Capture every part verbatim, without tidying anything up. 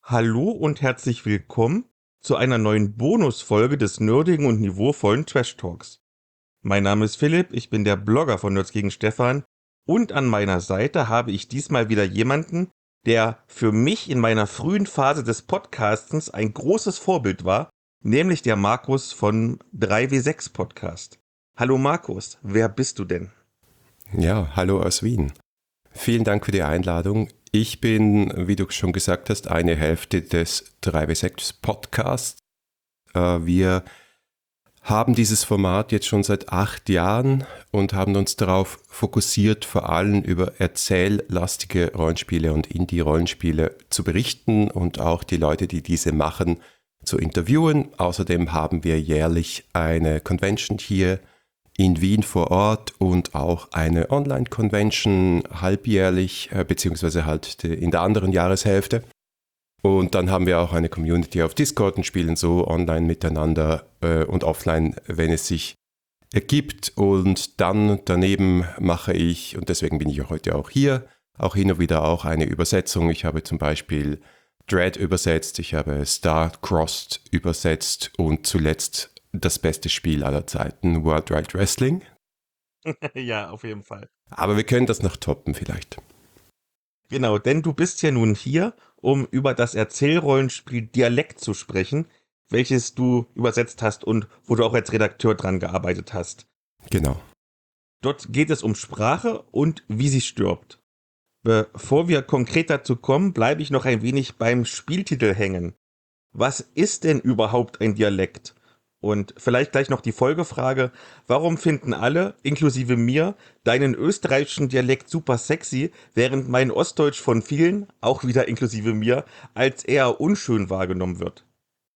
Hallo und herzlich willkommen zu einer neuen Bonusfolge des nerdigen und niveauvollen Trash Talks. Mein Name ist Philipp, ich bin der Blogger von Nerds gegen Stefan und an meiner Seite habe ich diesmal wieder jemanden, der für mich in meiner frühen Phase des Podcastens ein großes Vorbild war, nämlich der Markus von drei W sechs Podcast. Hallo Markus, wer bist du denn? Ja, hallo aus Wien. Vielen Dank für die Einladung. Ich bin, wie du schon gesagt hast, eine Hälfte des drei W sechs Podcasts. Wir haben dieses Format jetzt schon seit acht Jahren und haben uns darauf fokussiert, vor allem über erzähllastige Rollenspiele und Indie-Rollenspiele zu berichten und auch die Leute, die diese machen, zu interviewen. Außerdem haben wir jährlich eine Convention hier in Wien vor Ort und auch eine Online-Convention halbjährlich, äh, beziehungsweise halt die, in der anderen Jahreshälfte. Und dann haben wir auch eine Community auf Discord und spielen so online miteinander äh, und offline, wenn es sich ergibt. Und dann daneben mache ich, und deswegen bin ich auch heute auch hier, auch hin und wieder auch eine Übersetzung. Ich habe zum Beispiel Dread übersetzt, ich habe Star-Crossed übersetzt und zuletzt das beste Spiel aller Zeiten, World Wide Wrestling. Ja, auf jeden Fall. Aber wir können das noch toppen vielleicht. Genau, denn du bist ja nun hier, um über das Erzählrollenspiel Dialekt zu sprechen, welches du übersetzt hast und wo du auch als Redakteur dran gearbeitet hast. Genau. Dort geht es um Sprache und wie sie stirbt. Bevor wir konkret dazu kommen, bleibe ich noch ein wenig beim Spieltitel hängen. Was ist denn überhaupt ein Dialekt? Und vielleicht gleich noch die Folgefrage, warum finden alle, inklusive mir, deinen österreichischen Dialekt super sexy, während mein Ostdeutsch von vielen, auch wieder inklusive mir, als eher unschön wahrgenommen wird?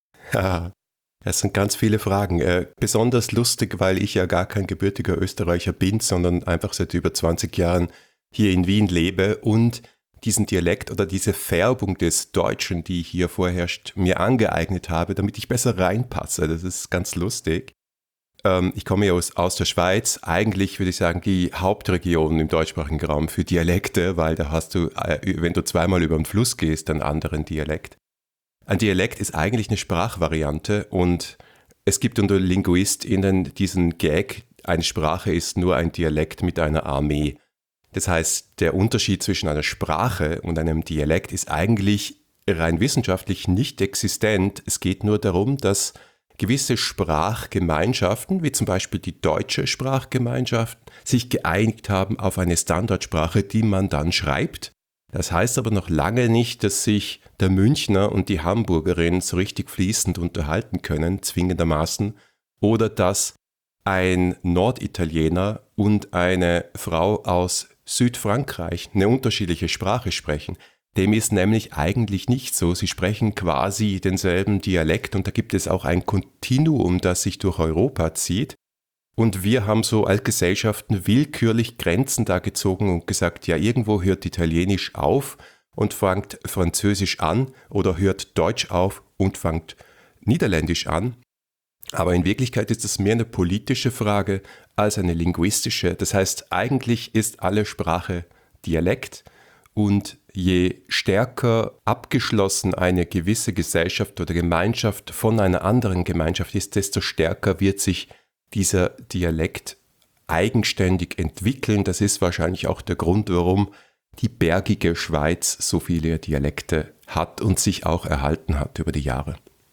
Haha, das sind ganz viele Fragen. Äh, besonders lustig, weil ich ja gar kein gebürtiger Österreicher bin, sondern einfach seit über zwanzig Jahren hier in Wien lebe und diesen Dialekt oder diese Färbung des Deutschen, die hier vorherrscht, mir angeeignet habe, damit ich besser reinpasse. Das ist ganz lustig. Ähm, ich komme ja aus, aus der Schweiz, eigentlich würde ich sagen die Hauptregion im deutschsprachigen Raum für Dialekte, weil da hast du, äh, wenn du zweimal über den Fluss gehst, einen anderen Dialekt. Ein Dialekt ist eigentlich eine Sprachvariante und es gibt unter LinguistInnen diesen Gag, eine Sprache ist nur ein Dialekt mit einer Armee. Das heißt, der Unterschied zwischen einer Sprache und einem Dialekt ist eigentlich rein wissenschaftlich nicht existent. Es geht nur darum, dass gewisse Sprachgemeinschaften, wie zum Beispiel die deutsche Sprachgemeinschaft, sich geeinigt haben auf eine Standardsprache, die man dann schreibt. Das heißt aber noch lange nicht, dass sich der Münchner und die Hamburgerin so richtig fließend unterhalten können, zwingendermaßen, oder dass ein Norditaliener und eine Frau aus Südfrankreich eine unterschiedliche Sprache sprechen. Dem ist nämlich eigentlich nicht so. Sie sprechen quasi denselben Dialekt und da gibt es auch ein Kontinuum, das sich durch Europa zieht. Und wir haben so als Gesellschaften willkürlich Grenzen da gezogen und gesagt, ja, irgendwo hört Italienisch auf und fängt Französisch an oder hört Deutsch auf und fängt Niederländisch an. Aber in Wirklichkeit ist es mehr eine politische Frage als eine linguistische. Das heißt, eigentlich ist alle Sprache Dialekt und je stärker abgeschlossen eine gewisse Gesellschaft oder Gemeinschaft von einer anderen Gemeinschaft ist, desto stärker wird sich dieser Dialekt eigenständig entwickeln. Das ist wahrscheinlich auch der Grund, warum die bergige Schweiz so viele Dialekte hat und sich auch erhalten hat über die Jahre.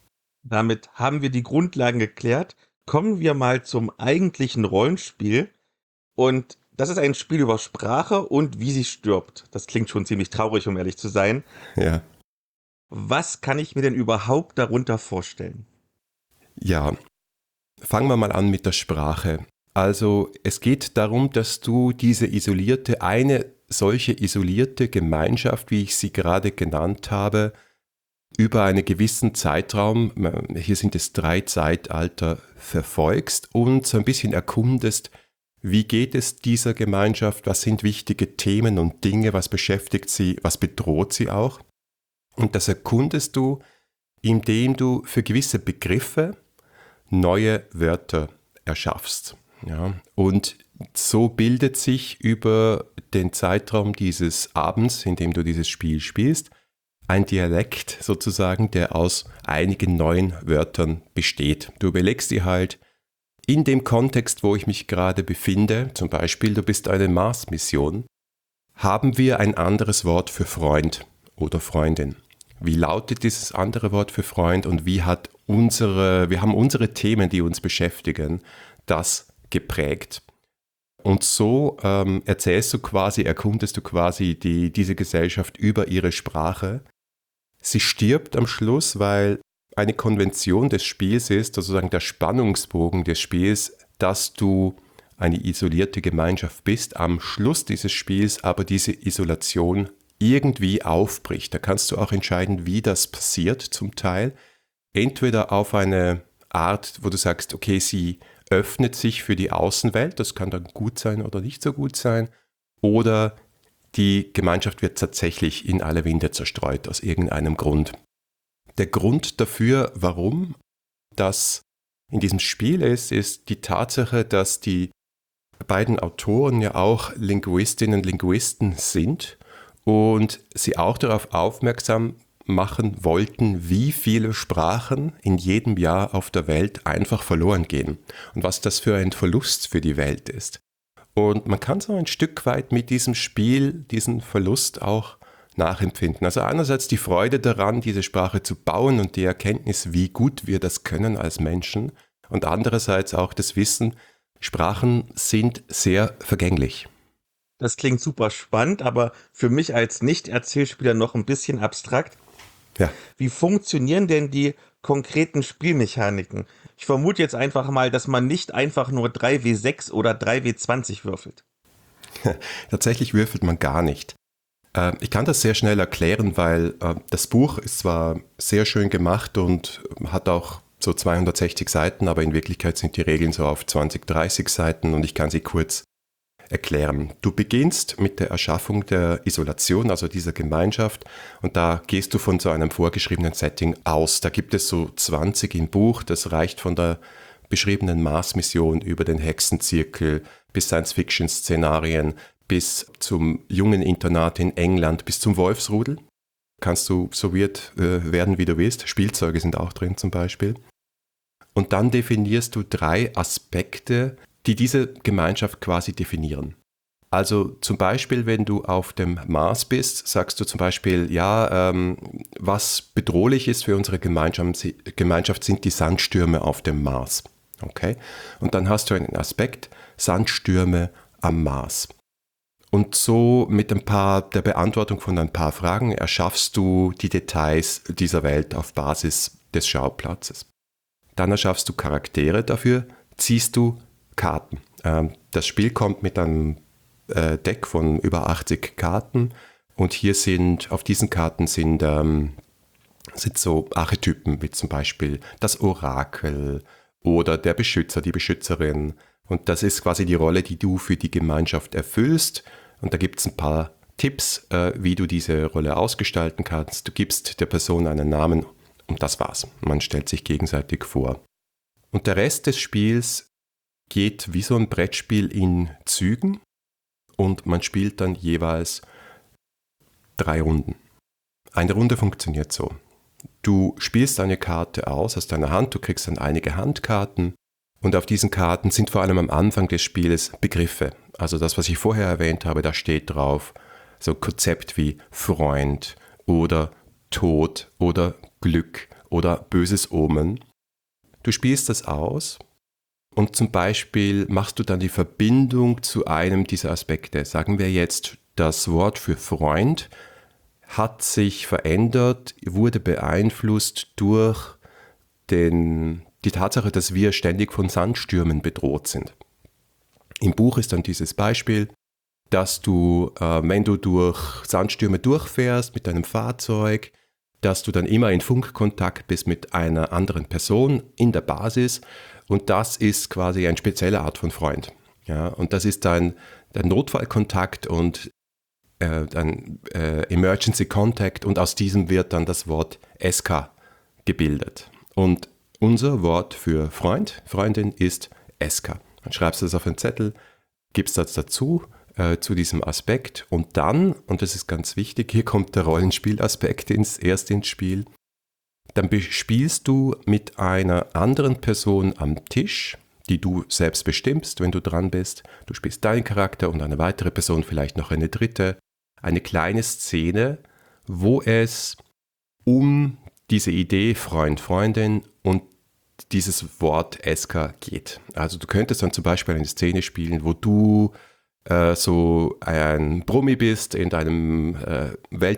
Damit haben wir die Grundlagen geklärt. Kommen wir mal zum eigentlichen Rollenspiel. Und das ist ein Spiel über Sprache und wie sie stirbt. Das klingt schon ziemlich traurig, um ehrlich zu sein. Ja. Was kann ich mir denn überhaupt darunter vorstellen? Ja, fangen wir mal an mit der Sprache. Also es geht darum, dass du diese isolierte, eine solche isolierte Gemeinschaft, wie ich sie gerade genannt habe, über einen gewissen Zeitraum, hier sind es drei Zeitalter, verfolgst und so ein bisschen erkundest, wie geht es dieser Gemeinschaft, was sind wichtige Themen und Dinge, was beschäftigt sie, was bedroht sie auch. Und das erkundest du, indem du für gewisse Begriffe neue Wörter erschaffst. Ja, und so bildet sich über den Zeitraum dieses Abends, in dem du dieses Spiel spielst, ein Dialekt sozusagen, der aus einigen neuen Wörtern besteht. Du überlegst dir halt, in dem Kontext, wo ich mich gerade befinde, zum Beispiel, du bist eine Mars-Mission, haben wir ein anderes Wort für Freund oder Freundin. Wie lautet dieses andere Wort für Freund und wie hat unsere, wir haben unsere Themen, die uns beschäftigen, das geprägt. Und so ähm, erzählst du quasi, erkundest du quasi die, diese Gesellschaft über ihre Sprache. Sie stirbt am Schluss, weil eine Konvention des Spiels ist, sozusagen der Spannungsbogen des Spiels, dass du eine isolierte Gemeinschaft bist, am Schluss dieses Spiels aber diese Isolation irgendwie aufbricht. Da kannst du auch entscheiden, wie das passiert zum Teil. Entweder auf eine Art, wo du sagst, okay, sie öffnet sich für die Außenwelt, das kann dann gut sein oder nicht so gut sein, oder die Gemeinschaft wird tatsächlich in alle Winde zerstreut aus irgendeinem Grund. Der Grund dafür, warum das in diesem Spiel ist, ist die Tatsache, dass die beiden Autoren ja auch Linguistinnen und Linguisten sind und sie auch darauf aufmerksam machen wollten, wie viele Sprachen in jedem Jahr auf der Welt einfach verloren gehen und was das für ein Verlust für die Welt ist. Und man kann so ein Stück weit mit diesem Spiel diesen Verlust auch nachempfinden. Also einerseits die Freude daran, diese Sprache zu bauen und die Erkenntnis, wie gut wir das können als Menschen, und andererseits auch das Wissen, Sprachen sind sehr vergänglich. Das klingt super spannend, aber für mich als Nicht-Erzählspieler noch ein bisschen abstrakt. Ja. Wie funktionieren denn die konkreten Spielmechaniken? Ich vermute jetzt einfach mal, dass man nicht einfach nur drei W sechs oder drei W zwanzig würfelt. Tatsächlich würfelt man gar nicht. Ich kann das sehr schnell erklären, weil das Buch ist zwar sehr schön gemacht und hat auch so zweihundertsechzig Seiten, aber in Wirklichkeit sind die Regeln so auf zwanzig, dreißig Seiten und ich kann sie kurz erklären. Du beginnst mit der Erschaffung der Isolation, also dieser Gemeinschaft, und da gehst du von so einem vorgeschriebenen Setting aus. Da gibt es so zwanzig im Buch, das reicht von der beschriebenen Mars-Mission über den Hexenzirkel bis Science-Fiction-Szenarien, bis zum jungen Internat in England, bis zum Wolfsrudel. Kannst du so weird äh, werden, wie du willst. Spielzeuge sind auch drin zum Beispiel. Und dann definierst du drei Aspekte, die diese Gemeinschaft quasi definieren. Also zum Beispiel, wenn du auf dem Mars bist, sagst du zum Beispiel, ja, ähm, was bedrohlich ist für unsere Gemeinschaft, Gemeinschaft sind die Sandstürme auf dem Mars. Okay? Und dann hast du einen Aspekt, Sandstürme am Mars. Und so mit ein paar, der Beantwortung von ein paar Fragen erschaffst du die Details dieser Welt auf Basis des Schauplatzes. Dann erschaffst du Charaktere, dafür ziehst du Karten. Ähm, das Spiel kommt mit einem äh, Deck von über achtzig Karten und hier sind, auf diesen Karten sind, ähm, sind so Archetypen, wie zum Beispiel das Orakel oder der Beschützer, die Beschützerin. Und das ist quasi die Rolle, die du für die Gemeinschaft erfüllst. Und da gibt es ein paar Tipps, äh, wie du diese Rolle ausgestalten kannst. Du gibst der Person einen Namen und das war's. Man stellt sich gegenseitig vor. Und der Rest des Spiels geht wie so ein Brettspiel in Zügen und man spielt dann jeweils drei Runden. Eine Runde funktioniert so. Du spielst eine Karte aus aus deiner Hand, du kriegst dann einige Handkarten und auf diesen Karten sind vor allem am Anfang des Spieles Begriffe. Also das, was ich vorher erwähnt habe, da steht drauf so Konzept wie Freund oder Tod oder Glück oder böses Omen. Du spielst das aus und zum Beispiel machst du dann die Verbindung zu einem dieser Aspekte. Sagen wir jetzt, das Wort für Freund hat sich verändert, wurde beeinflusst durch den, die Tatsache, dass wir ständig von Sandstürmen bedroht sind. Im Buch ist dann dieses Beispiel, dass du, äh, wenn du durch Sandstürme durchfährst mit deinem Fahrzeug, dass du dann immer in Funkkontakt bist mit einer anderen Person in der Basis und das ist quasi eine spezielle Art von Freund. Ja, und das ist dann der Notfallkontakt und äh, ein äh, Emergency Contact und aus diesem wird dann das Wort S K gebildet. Und unser Wort für Freund, Freundin ist S K. Dann schreibst du das auf einen Zettel, gibst das dazu, äh, zu diesem Aspekt. Und dann, und das ist ganz wichtig, hier kommt der Rollenspielaspekt ins, erst ins Spiel, dann spielst du mit einer anderen Person am Tisch, die du selbst bestimmst, wenn du dran bist. Du spielst deinen Charakter und eine weitere Person, vielleicht noch eine dritte. Eine kleine Szene, wo es um diese Idee Freund, Freundin und dieses Wort Eska geht. Also du könntest dann zum Beispiel eine Szene spielen, wo du äh, so ein Brummi bist in deinem äh,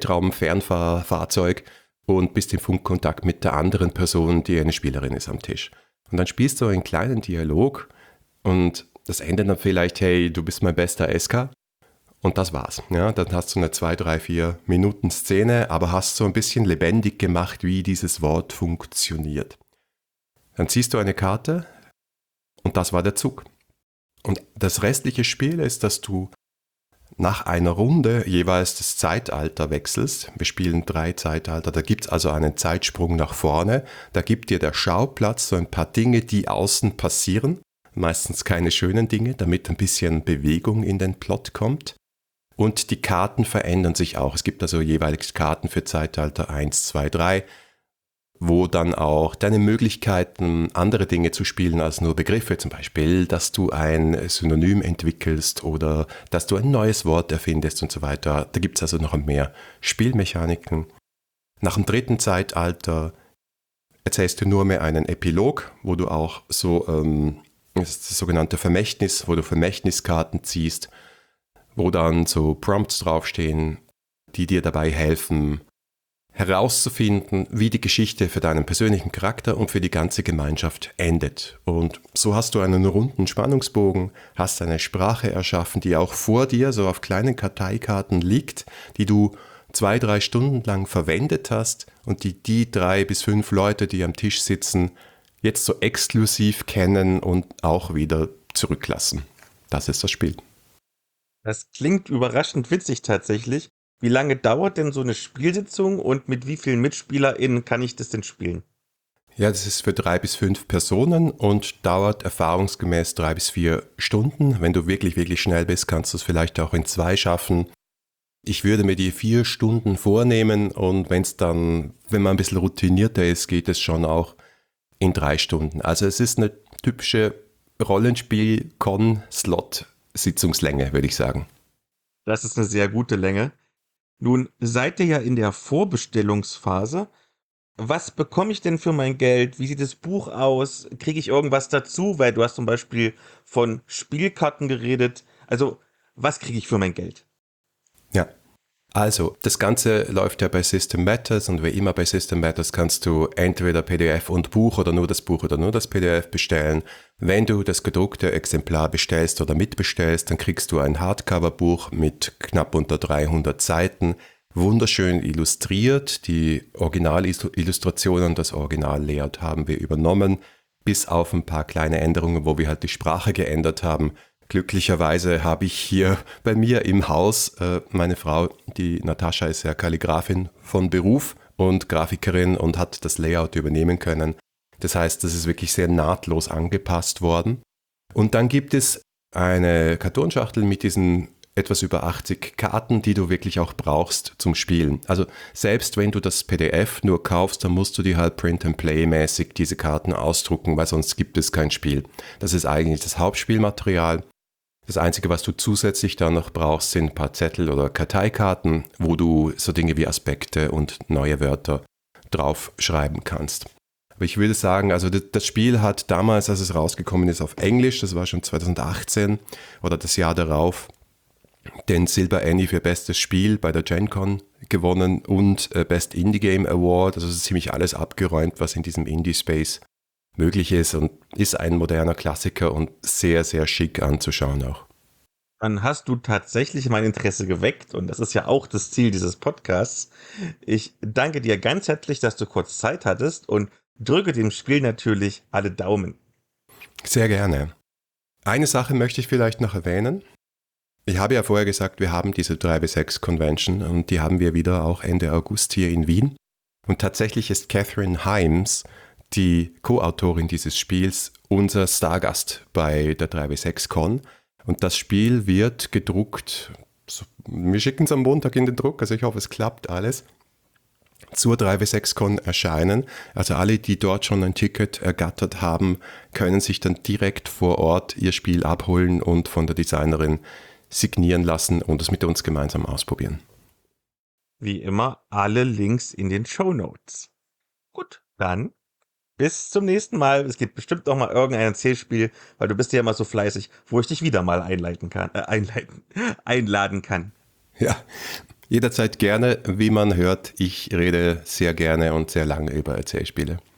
Weltraum-Fernfahrfahrzeug und bist in Funkkontakt mit der anderen Person, die eine Spielerin ist am Tisch. Und dann spielst du einen kleinen Dialog und das endet dann vielleicht, hey, du bist mein bester Eska. Und das war's. Ja, dann hast du eine zwei, drei, vier Minuten Szene, aber hast so ein bisschen lebendig gemacht, wie dieses Wort funktioniert. Dann ziehst du eine Karte und das war der Zug. Und das restliche Spiel ist, dass du nach einer Runde jeweils das Zeitalter wechselst. Wir spielen drei Zeitalter, da gibt es also einen Zeitsprung nach vorne. Da gibt dir der Schauplatz so ein paar Dinge, die außen passieren. Meistens keine schönen Dinge, damit ein bisschen Bewegung in den Plot kommt. Und die Karten verändern sich auch. Es gibt also jeweils Karten für Zeitalter eins, zwei, drei, wo dann auch deine Möglichkeiten, andere Dinge zu spielen als nur Begriffe, zum Beispiel, dass du ein Synonym entwickelst oder dass du ein neues Wort erfindest und so weiter. Da gibt es also noch mehr Spielmechaniken. Nach dem dritten Zeitalter erzählst du nur mehr einen Epilog, wo du auch so ähm, das, das sogenannte Vermächtnis, wo du Vermächtniskarten ziehst, wo dann so Prompts draufstehen, die dir dabei helfen, herauszufinden, wie die Geschichte für deinen persönlichen Charakter und für die ganze Gemeinschaft endet. Und so hast du einen runden Spannungsbogen, hast eine Sprache erschaffen, die auch vor dir so auf kleinen Karteikarten liegt, die du zwei, drei Stunden lang verwendet hast und die die drei bis fünf Leute, die am Tisch sitzen, jetzt so exklusiv kennen und auch wieder zurücklassen. Das ist das Spiel. Das klingt überraschend witzig tatsächlich. Wie lange dauert denn so eine Spielsitzung und mit wie vielen MitspielerInnen kann ich das denn spielen? Ja, das ist für drei bis fünf Personen und dauert erfahrungsgemäß drei bis vier Stunden. Wenn du wirklich, wirklich schnell bist, kannst du es vielleicht auch in zwei schaffen. Ich würde mir die vier Stunden vornehmen und wenn es dann, wenn man ein bisschen routinierter ist, geht es schon auch in drei Stunden. Also es ist eine typische Rollenspiel-Con-Slot-Sitzungslänge, würde ich sagen. Das ist eine sehr gute Länge. Nun seid ihr ja in der Vorbestellungsphase. Was bekomme ich denn für mein Geld? Wie sieht das Buch aus? Kriege ich irgendwas dazu? Weil du hast zum Beispiel von Spielkarten geredet. Also, was kriege ich für mein Geld? Ja, also das Ganze läuft ja bei System Matters und wie immer bei System Matters kannst du entweder P D F und Buch oder nur das Buch oder nur das P D F bestellen. Wenn du das gedruckte Exemplar bestellst oder mitbestellst, dann kriegst du ein Hardcover-Buch mit knapp unter dreihundert Seiten, wunderschön illustriert. Die Originalillustrationen, das Original-Layout haben wir übernommen, bis auf ein paar kleine Änderungen, wo wir halt die Sprache geändert haben. Glücklicherweise habe ich hier bei mir im Haus äh, meine Frau, die Natascha, ist ja Kalligrafin von Beruf und Grafikerin und hat das Layout übernehmen können. Das heißt, das ist wirklich sehr nahtlos angepasst worden. Und dann gibt es eine Kartonschachtel mit diesen etwas über achtzig Karten, die du wirklich auch brauchst zum Spielen. Also selbst wenn du das P D F nur kaufst, dann musst du dir halt Print-and-Play-mäßig diese Karten ausdrucken, weil sonst gibt es kein Spiel. Das ist eigentlich das Hauptspielmaterial. Das Einzige, was du zusätzlich dann noch brauchst, sind ein paar Zettel oder Karteikarten, wo du so Dinge wie Aspekte und neue Wörter draufschreiben kannst. Aber ich würde sagen, also das Spiel hat damals, als es rausgekommen ist, auf Englisch, das war schon zwanzig achtzehn oder das Jahr darauf, den Silber Annie für bestes Spiel bei der Gen Con gewonnen und Best Indie Game Award. Also es ist ziemlich alles abgeräumt, was in diesem Indie-Space möglich ist und ist ein moderner Klassiker und sehr, sehr schick anzuschauen auch. Dann hast du tatsächlich mein Interesse geweckt und das ist ja auch das Ziel dieses Podcasts. Ich danke dir ganz herzlich, dass du kurz Zeit hattest und drücke dem Spiel natürlich alle Daumen. Sehr gerne. Eine Sache möchte ich vielleicht noch erwähnen. Ich habe ja vorher gesagt, wir haben diese drei bis sechs Convention und die haben wir wieder auch Ende August hier in Wien. Und tatsächlich ist Catherine Himes, die Co-Autorin dieses Spiels, unser Stargast bei der drei bis sechs Con. Und das Spiel wird gedruckt, so, wir schicken es am Montag in den Druck, also ich hoffe, es klappt alles, zur drei W sechs Con erscheinen. Also alle, die dort schon ein Ticket ergattert haben, können sich dann direkt vor Ort ihr Spiel abholen und von der Designerin signieren lassen und es mit uns gemeinsam ausprobieren. Wie immer, alle Links in den Shownotes. Gut, dann bis zum nächsten Mal. Es gibt bestimmt noch mal irgendein Erzählspiel, weil du bist ja immer so fleißig, wo ich dich wieder mal einleiten kann, äh, einleiten, einladen kann. Ja, jederzeit gerne. Wie man hört, ich rede sehr gerne und sehr lange über Erzählspiele.